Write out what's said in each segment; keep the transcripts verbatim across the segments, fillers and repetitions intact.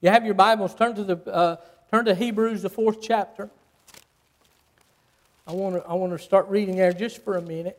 You have your Bibles, turn to the uh, turn to Hebrews, the fourth chapter. I want to I want to start reading there just for a minute.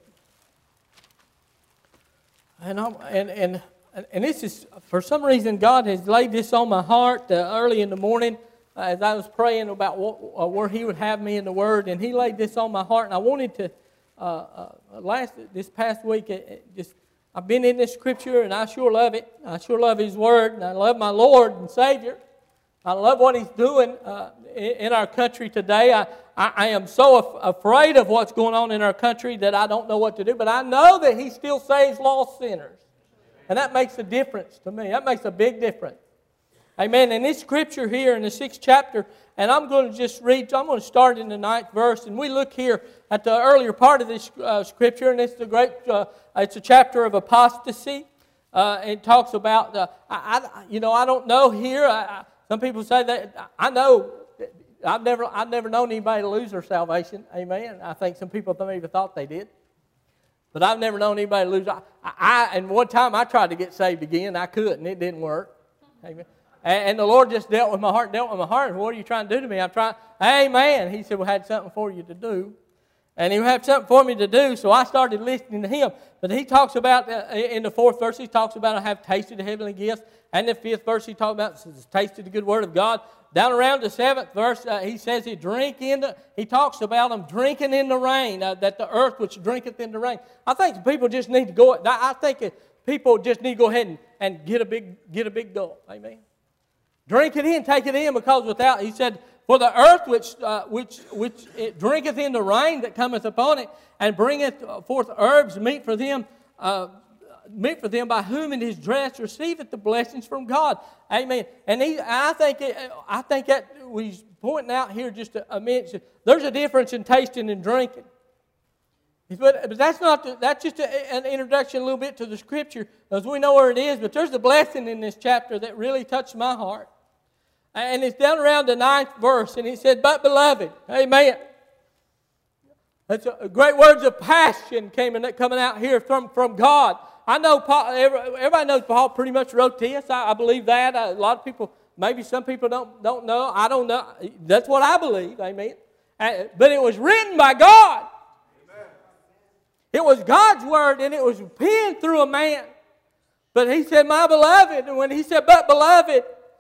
And I'm, and and and this is, for some reason, God has laid this on my heart uh, early in the morning uh, as I was praying about what, uh, where He would have me in the Word, and He laid this on my heart, and I wanted to uh, uh, last this past week it, it just. I've been in this Scripture, and I sure love it. I sure love His Word, and I love my Lord and Savior. I love what He's doing uh, in our country today. I, I, I am so af- afraid of what's going on in our country that I don't know what to do, but I know that He still saves lost sinners. And that makes a difference to me. That makes a big difference. Amen. In this Scripture here in the sixth chapter, and I'm going to just read, I'm going to start in the ninth verse, and we look here at the earlier part of this uh, Scripture, and it's the great, uh, it's a chapter of apostasy. Uh, it talks about, uh, I, I, you know, I don't know here. I, I, some people say that I know. I've never, I've never known anybody to lose their salvation. Amen. I think some people maybe thought they did, but I've never known anybody to lose. I, I, and one time I tried to get saved again. I couldn't. It didn't work. Amen. And the Lord just dealt with my heart, dealt with my heart. What are you trying to do to me? I'm trying, amen. He said, well, I had something for you to do. And He had something for me to do, so I started listening to Him. But He talks about, uh, in the fourth verse, He talks about, I have tasted the heavenly gifts. And the fifth verse, He talks about, tasted the good word of God. Down around the seventh verse, uh, He says, He drink in the, He talks about them drinking in the rain, uh, that the earth which drinketh in the rain. I think people just need to go, I think people just need to go ahead and, and get a big, get a big gulp. Amen. Drink it in, take it in, because without, He said, for the earth which uh, which which it drinketh in the rain that cometh upon it, and bringeth forth herbs meet for them, uh, meet for them by whom it is dressed, receiveth the blessings from God. Amen. And he, I think it, I think that we're pointing out here just a, a minute. There's a difference in tasting and drinking. But, but that's not the, that's just a, an introduction a little bit to the Scripture, as we know where it is. But there's a blessing in this chapter that really touched my heart. And it's down around the ninth verse, and He said, but beloved, amen. That's a, great words of passion came in, coming out here from, from God. I know Paul, everybody knows Paul pretty much wrote this. I, I believe that. A lot of people, maybe some people don't, don't know. I don't know. That's what I believe, amen. And, but it was written by God. Amen. It was God's word, and it was penned through a man. But He said, my beloved, and when He said, but beloved,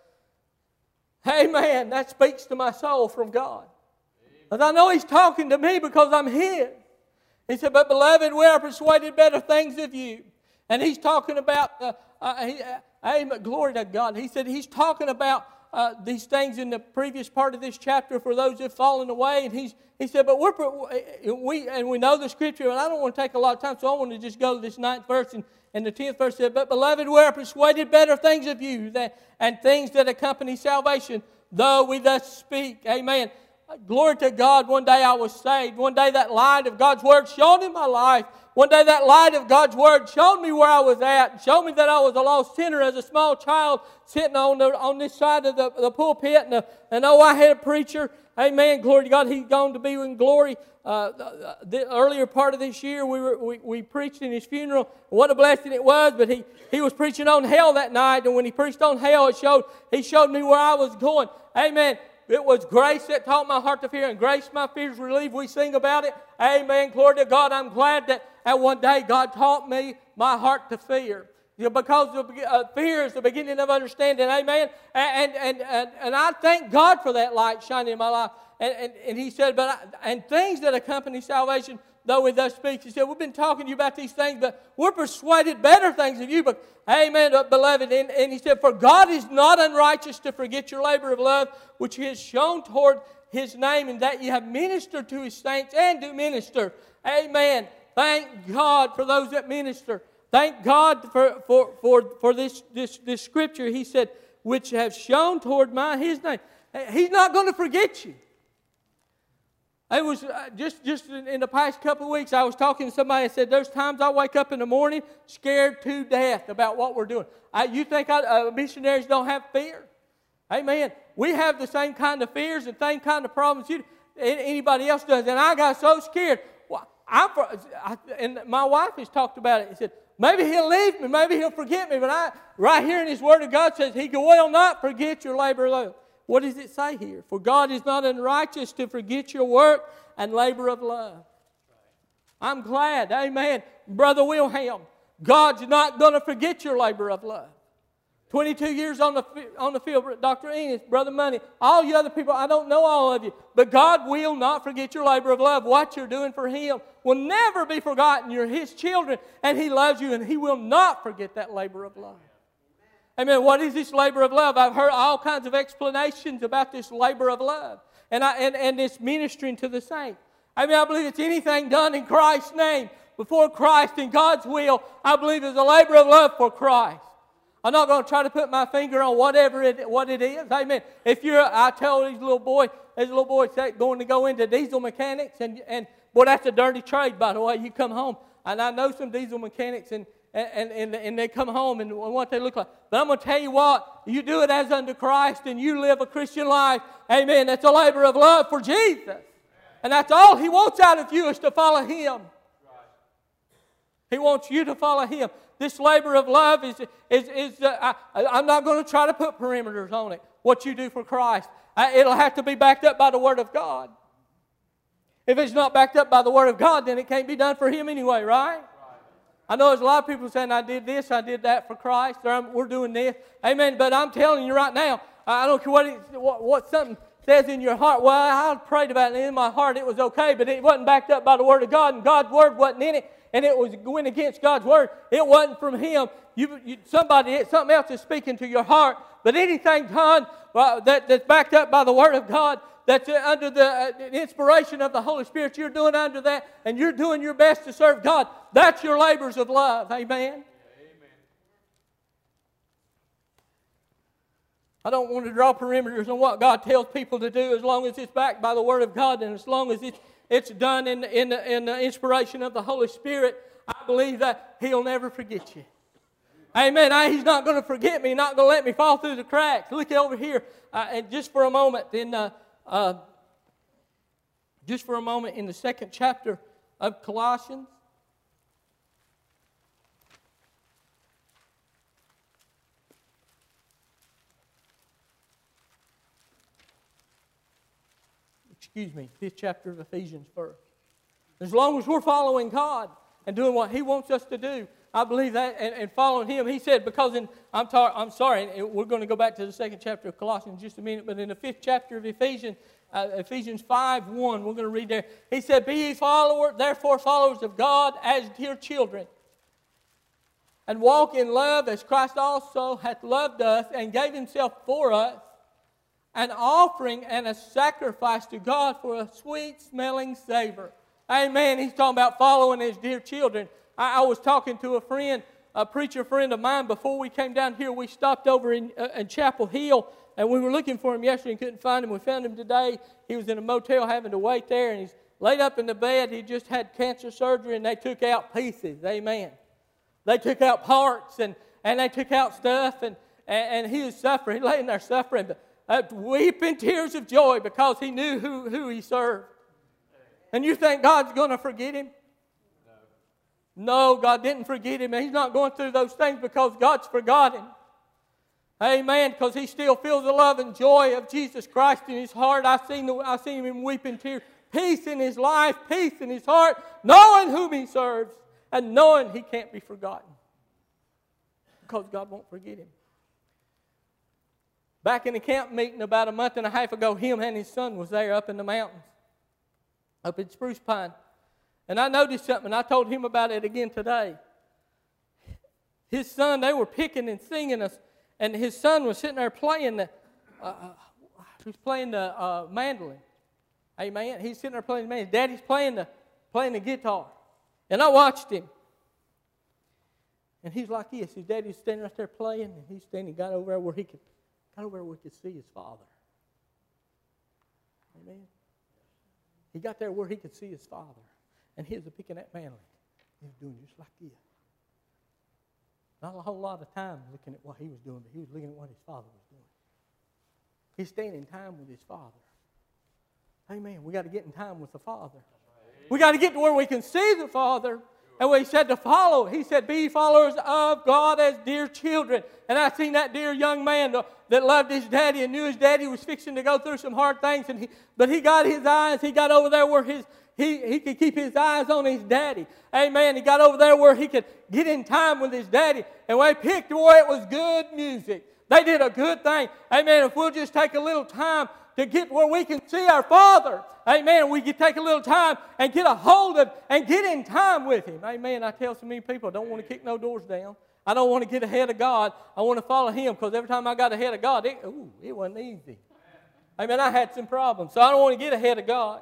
amen, that speaks to my soul from God. Because I know He's talking to me because I'm His. He said, but beloved, we are persuaded better things of you. And He's talking about, uh, uh, he, uh, amen, glory to God. He said He's talking about uh, these things in the previous part of this chapter for those who have fallen away. And he's, He said, but we're, we, and we know the Scripture, and I don't want to take a lot of time, so I want to just go to this ninth verse. And, and the tenth verse said, but beloved, we are persuaded better things of you, that, and things that accompany salvation, though we thus speak. Amen. Glory to God. One day I was saved. One day that light of God's Word shone in my life. One day that light of God's Word showed me where I was at. Showed me that I was a lost sinner as a small child sitting on the, on this side of the, the pulpit. And, the, and oh, I had a preacher. Amen. Glory to God. He's gone to be in glory. Uh, the, the earlier part of this year, we, were, we we preached in his funeral. What a blessing it was! But he, he was preaching on hell that night, and when he preached on hell, it showed he showed me where I was going. Amen. It was grace that taught my heart to fear, and grace my fears relieved. We sing about it. Amen. Glory to God. I'm glad that at one day God taught me my heart to fear. You know, because the, uh, fear is the beginning of understanding. Amen. And and and and I thank God for that light shining in my life. And, and, and He said, but I, and things that accompany salvation, though we thus speak. He said, we've been talking to you about these things, but we're persuaded better things of you. But amen, beloved. And, and He said, for God is not unrighteous to forget your labor of love, which He has shown toward His name, and that you have ministered to His saints and do minister. Amen. Thank God for those that minister. Thank God for, for, for, for this, this, this Scripture. He said, which have shown toward my His name. He's not going to forget you. It was uh, just, just in, in the past couple of weeks, I was talking to somebody and said, there's times I wake up in the morning scared to death about what we're doing. I, you think I, uh, missionaries don't have fear? Amen. We have the same kind of fears and same kind of problems you, anybody else does. And I got so scared. Well, I'm, I, and my wife has talked about it. She said, Maybe He'll leave me. Maybe He'll forget me. But I, right here in His Word of God says, He will not forget your labor of love. What does it say here? For God is not unrighteous to forget your work and labor of love. I'm glad, amen, Brother Wilhelm, God's not going to forget your labor of love. twenty-two years on the, on the field, Doctor Enos, Brother Money, all you other people, I don't know all of you, but God will not forget your labor of love. What you're doing for Him will never be forgotten. You're His children, and He loves you, and He will not forget that labor of love. Amen. What is this labor of love? I've heard all kinds of explanations about this labor of love, and, I, and, and this ministering to the saints. I mean, I believe it's anything done in Christ's name, before Christ, in God's will, I believe is a labor of love for Christ. I'm not going to try to put my finger on whatever it, what it is. Amen. If you're, I tell these little boy, these little boys going to go into diesel mechanics, and, and boy, that's a dirty trade, by the way. You come home, and I know some diesel mechanics, and, and, and, and they come home and what they look like. But I'm going to tell you what, you do it as unto Christ, and you live a Christian life. Amen. That's a labor of love for Jesus. And that's all He wants out of you is to follow Him. He wants you to follow Him. This labor of love is, is, is uh, I, I'm not going to try to put perimeters on it, what you do for Christ. I, it'll have to be backed up by the Word of God. If it's not backed up by the Word of God, then it can't be done for Him anyway, right? Right. I know there's a lot of people saying, I did this, I did that for Christ, or we're doing this. Amen, but I'm telling you right now, I don't care what, it, what, what something says in your heart. Well, I prayed about it, and in my heart it was okay, but it wasn't backed up by the Word of God, and God's Word wasn't in it. And it was went against God's Word. It wasn't from Him. You, you, somebody, something else is speaking to your heart. But anything done well, that, that's backed up by the Word of God, that's under the uh, inspiration of the Holy Spirit, you're doing under that, and you're doing your best to serve God. That's your labors of love. Amen? Amen. I don't want to draw perimeters on what God tells people to do as long as it's backed by the Word of God and as long as it's It's done in, in, in the inspiration of the Holy Spirit. I believe that He'll never forget you. Amen. I, he's not going to forget me. He's not going to let me fall through the cracks. Look over here. Uh, and just for a moment, in uh, uh, just for a moment, in the second chapter of Colossians. Excuse me, fifth chapter of Ephesians first. As long as we're following God and doing what He wants us to do, I believe that, and, and following Him. He said, because in, I'm, tar, I'm sorry, we're going to go back to the second chapter of Colossians in just a minute, but in the fifth chapter of Ephesians, uh, Ephesians five one, we're going to read there. He said, be ye followers, therefore followers of God as dear children, and walk in love as Christ also hath loved us and gave Himself for us, an offering and a sacrifice to God for a sweet-smelling savor. Amen. He's talking about following His dear children. I, I was talking to a friend, a preacher friend of mine, before we came down here. We stopped over in, uh, in Chapel Hill, and we were looking for him yesterday and couldn't find him. We found him today. He was in a motel having to wait there, and he's laid up in the bed. He just had cancer surgery, and they took out pieces. Amen. They took out parts, and, and they took out stuff, and, and, and he was suffering. He laying there suffering, but Uh, weeping tears of joy because he knew who, who he served. And you think God's going to forget him? No. No, God didn't forget him. And he's not going through those things because God's forgotten him. Amen. Because he still feels the love and joy of Jesus Christ in his heart. I've seen, the, I've seen him weeping tears. Peace in his life, peace in his heart, knowing whom he serves and knowing he can't be forgotten. Because God won't forget him. Back in the camp meeting about a month and a half ago, him and his son was there up in the mountains, up in Spruce Pine. And I noticed something, and I told him about it again today. His son, they were picking and singing us, and his son was sitting there playing the, uh, he was playing the uh, mandolin. Amen. He's sitting there playing the mandolin. Daddy's playing the, playing the guitar. And I watched him. And he's like this. His daddy's standing right there playing, and he's standing, got over there where he could, got over where we could see his father. Amen. He got there where he could see his father. And he was picking that mandolin. He was doing just like this. Not a whole lot of time looking at what he was doing, but he was looking at what his father was doing. He's staying in time with his father. Amen. We got to get in time with the Father. We got to get to where we can see the Father And when he said to follow, he said, be followers of God as dear children. And I seen that dear young man that loved his daddy and knew his daddy was fixing to go through some hard things. And he, but he got his eyes, he got over there where his he, he could keep his eyes on his daddy. Amen. He got over there where he could get in time with his daddy. And when he picked where it was good music, they did a good thing. Amen. If we'll just take a little time to get where we can see our Father. Amen. We can take a little time and get a hold of and get in time with Him. Amen. I tell so many people I don't want to kick no doors down. I don't want to get ahead of God. I want to follow Him because every time I got ahead of God, it, ooh, it wasn't easy. Amen. I had some problems. So I don't want to get ahead of God.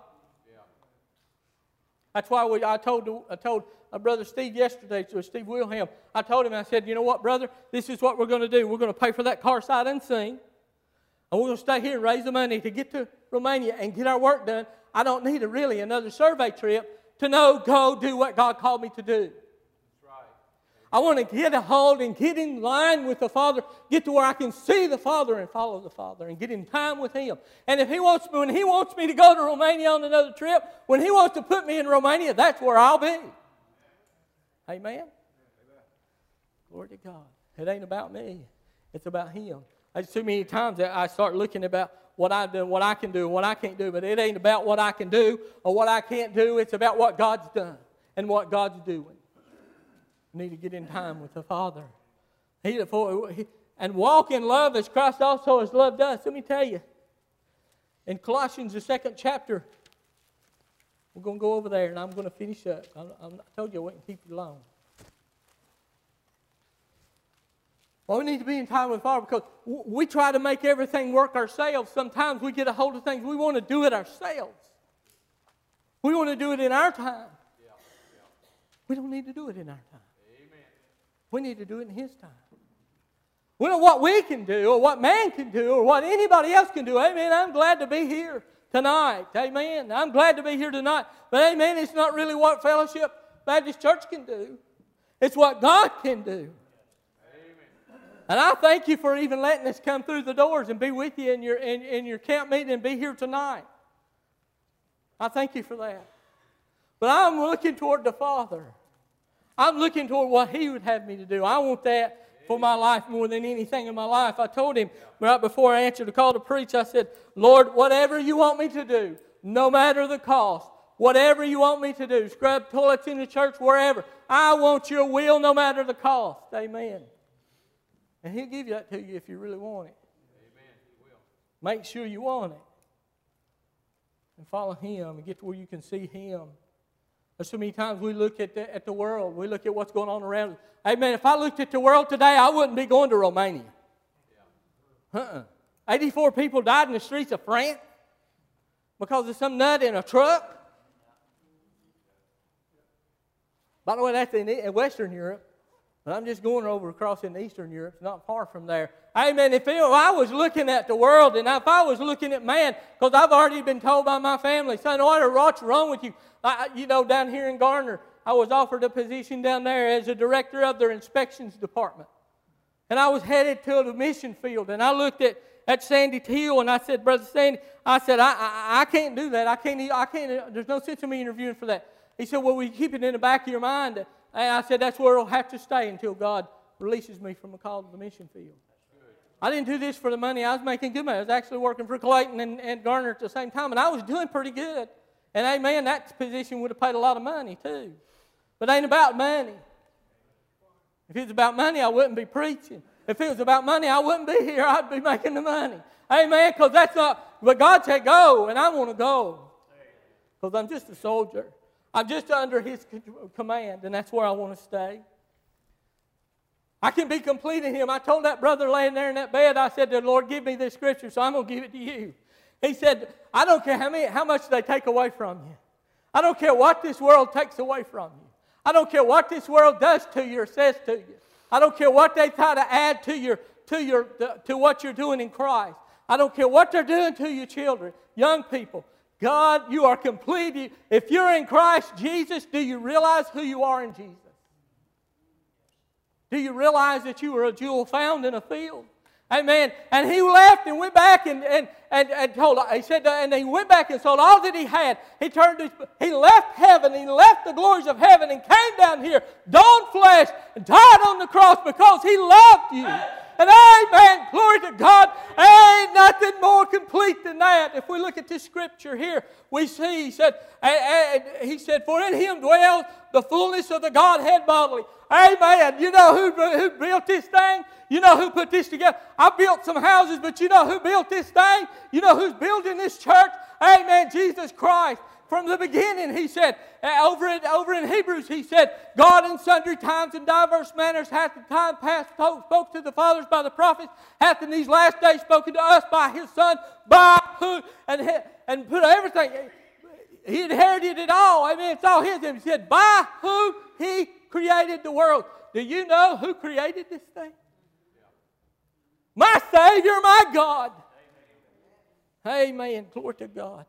That's why we, I told I told my brother Steve yesterday, to Steve Wilhelm, I told him, I said, you know what, brother? This is what we're going to do. We're going to pay for that car sight unseen. And we're going to stay here and raise the money to get to Romania and get our work done. I don't need a, really another survey trip to know, go do what God called me to do. That's right. I want to get a hold and get in line with the Father, get to where I can see the Father and follow the Father and get in time with Him. And if He wants me, when He wants me to go to Romania on another trip, when He wants to put me in Romania, that's where I'll be. Amen? Amen. Glory to God. It ain't about me. It's about Him. There's too many times that I start looking about what I do, what I can do, what I can't do. But it ain't about what I can do or what I can't do. It's about what God's done and what God's doing. We need to get in time with the Father. He, and walk in love as Christ also has loved us. Let me tell you, in Colossians, the second chapter, we're going to go over there and I'm going to finish up. I, I told you I wouldn't keep you long. Well, we need to be in time with the Father because we try to make everything work ourselves. Sometimes we get a hold of things. We want to do it ourselves. We want to do it in our time. Yeah, yeah. We don't need to do it in our time. Amen. We need to do it in His time. We know what we can do or what man can do or what anybody else can do. Amen. I'm glad to be here tonight. Amen. I'm glad to be here tonight. But amen, it's not really what Fellowship Baptist Church can do. It's what God can do. And I thank you for even letting us come through the doors and be with you in your, in, in your camp meeting and be here tonight. I thank you for that. But I'm looking toward the Father. I'm looking toward what He would have me to do. I want that for my life more than anything in my life. I told Him right before I answered the call to preach, I said, Lord, whatever you want me to do, no matter the cost, whatever you want me to do, scrub toilets in the church, wherever, I want your will no matter the cost. Amen. And He'll give you that to you if you really want it. Amen. He will. Make sure you want it. And follow Him and get to where you can see Him. There's so many times we look at the, at the world. We look at what's going on around us. Amen. If I looked at the world today, I wouldn't be going to Romania. Yeah. Uh-uh. eighty-four people died in the streets of France because of some nut in a truck. By the way, that's in, in Western Europe. But I'm just going over across in Eastern Europe. It's not far from there. Amen. If, it, if I was looking at the world and if I was looking at man, because I've already been told by my family, son, what's wrong with you? I, you know, down here in Garner, I was offered a position down there as a director of their inspections department. And I was headed to the mission field. And I looked at, at Sandy Teal and I said, Brother Sandy, I said, I, I, I can't do that. I can't, I can't, there's no sense in me interviewing for that. He said, well, will you keep it in the back of your mind? And I said, that's where it'll have to stay until God releases me from the call to the mission field. I didn't do this for the money. I was making good money. I was actually working for Clayton and, and Garner at the same time, and I was doing pretty good. And amen, that position would have paid a lot of money too. But it ain't about money. If it was about money, I wouldn't be preaching. If it was about money, I wouldn't be here. I'd be making the money. Amen, because that's not, but God said go, and I want to go. Because I'm just a soldier. I'm just under His command, and that's where I want to stay. I can be complete in Him. I told that brother laying there in that bed, I said, Lord, give me this scripture, so I'm going to give it to you. He said, I don't care how, many, how much they take away from you. I don't care what this world takes away from you. I don't care what this world does to you or says to you. I don't care what they try to add to, your, to, your, to what you're doing in Christ. I don't care what they're doing to your children, young people. God, you are complete. If you're in Christ Jesus, do you realize who you are in Jesus? Do you realize that you are a jewel found in a field? Amen. And he left and went back and, and, and, and told, he said, and he went back and sold all that he had. He turned his, he left heaven, he left the glories of heaven and came down here, donned flesh, and died on the cross because he loved you. And amen, glory to God. Ain't nothing more complete than that. If we look at this scripture here, we see, he said, and, and he said, for in him dwells the fullness of the Godhead bodily. Amen. You know who, who built this thing? You know who put this together? I built some houses, but you know who built this thing? You know who's building this church? Amen. Jesus Christ. From the beginning, he said, over in, over in Hebrews, he said, God in sundry times and diverse manners hath in time past spoke to the fathers by the prophets, hath in these last days spoken to us by his Son, by who, and, and put everything, he inherited it all. I mean, it's all his. And he said, by who he created the world. Do you know who created this thing? My Savior, my God. Amen. Amen. Glory to God.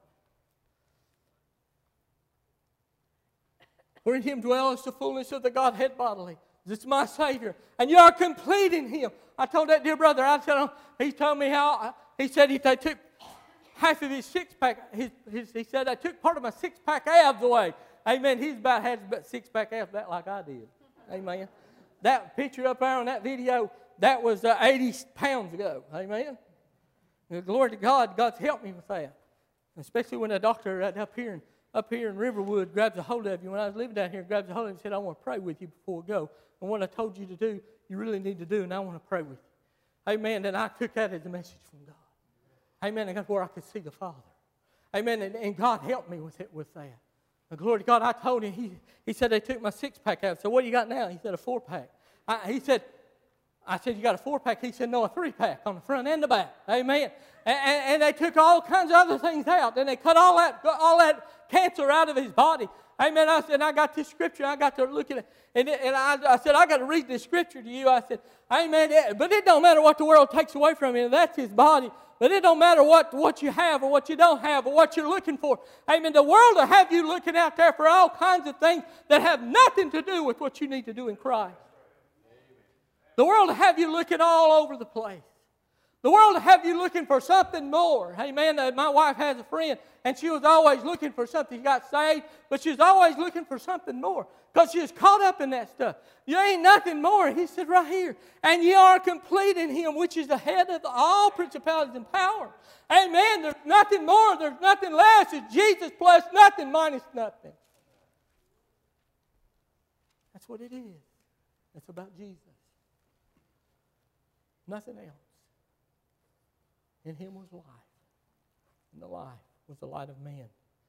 For in him dwells the fullness of the Godhead bodily. This is my Savior. And you are complete in him. I told that dear brother, I told him, he told me how, he said he, they took half of his six-pack, his, his, he said, I took part of my six-pack abs away. Amen. He's about had about six-pack abs that like I did. Amen. That picture up there on that video, that was uh, eighty pounds ago. Amen. And glory to God, God's helped me with that. Especially when a doctor right up here, in, up here in Riverwood grabs a hold of you. When I was living down here, grabs a hold of you and said, I want to pray with you before we go. And what I told you to do, you really need to do, and I want to pray with you. Amen. And I took that as a message from God. Amen. And that's where I could see the Father. Amen. And, and God helped me with it, with that. And glory to God, I told him, he, he said they took my six-pack out. So what do you got now? He said a four-pack. I, he said, I said, you got a four-pack? He said, no, a three-pack on the front and the back. Amen. And, and, and they took all kinds of other things out. Then they cut all that, all that cancer out of his body. Amen. I said, I got this scripture. I got to look at it. And, and I, I said, I got to read this scripture to you. I said, amen. But it don't matter what the world takes away from you. That's his body. But it don't matter what, what you have or what you don't have or what you're looking for. Amen. The world will have you looking out there for all kinds of things that have nothing to do with what you need to do in Christ. The world will have you looking all over the place. The world will have you looking for something more. Amen. Uh, my wife has a friend, and she was always looking for something. She got saved, but she was always looking for something more because she was caught up in that stuff. You ain't nothing more. He said right here, and ye are complete in him, which is the head of all principalities and power. Amen. There's nothing more. There's nothing less. It's Jesus plus nothing minus nothing. That's what it is. It's about Jesus. Nothing else. In him was life, and the life was the light of man.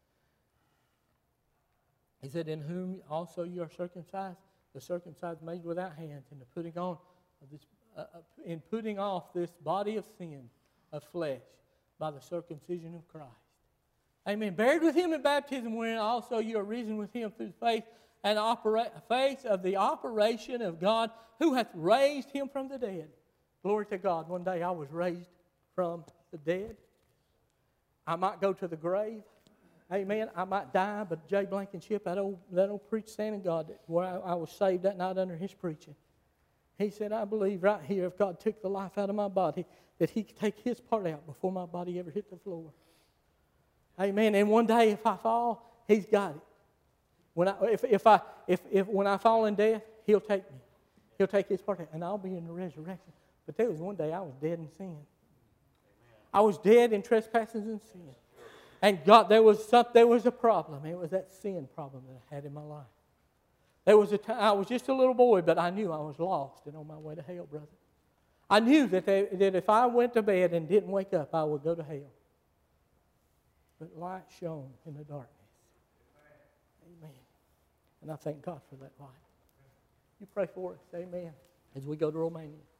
He said, in whom also you are circumcised, the circumcised made without hands, in the putting on of this, uh, in putting off this body of sin of flesh by the circumcision of Christ. Amen. Buried with him in baptism, wherein also you are risen with him through faith and opera- faith of the operation of God, who hath raised him from the dead. Glory to God. One day I was raised from the dead. I might go to the grave. Amen. I might die, but Jay Blankenship, that old, that old preach standing God, where I, I was saved that night under his preaching, he said, I believe right here, if God took the life out of my body, that he could take his part out before my body ever hit the floor. Amen. And one day if I fall, he's got it. When I, if, if I, if, if, when I fall in death, he'll take me. He'll take his part out, and I'll be in the resurrection. But there was one day I was dead in sin. I was dead in trespasses and sin. And God, there was some, there was a problem. It was that sin problem that I had in my life. There was a time, I was just a little boy, but I knew I was lost and on my way to hell, brother. I knew that, they, that if I went to bed and didn't wake up, I would go to hell. But light shone in the darkness. Amen. And I thank God for that light. You pray for us. Amen. As we go to Romania.